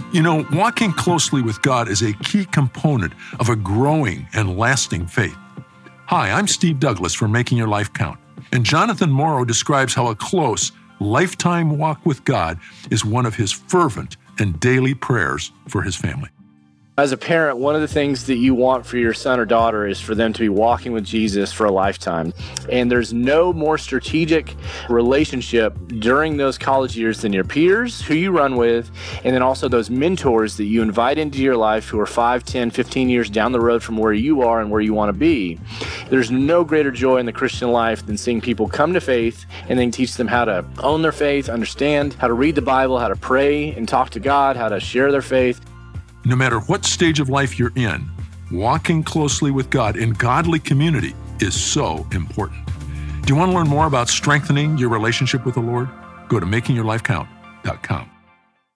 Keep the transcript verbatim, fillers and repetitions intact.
You know, walking closely with God is a key component of a growing and lasting faith. Hi, I'm Steve Douglas for Making Your Life Count, and Jonathan Morrow describes how a close, lifetime walk with God is one of his fervent and daily prayers for his family. As a parent, one of the things that you want for your son or daughter is for them to be walking with Jesus for a lifetime. And there's no more strategic relationship during those college years than your peers, who you run with, and then also those mentors that you invite into your life who are five, ten, fifteen years down the road from where you are and where you want to be. There's no greater joy in the Christian life than seeing people come to faith and then teach them how to own their faith, understand how to read the Bible, how to pray and talk to God, how to share their faith. No matter what stage of life you're in, walking closely with God in godly community is so important. Do you want to learn more about strengthening your relationship with the Lord? Go to making your life count dot com.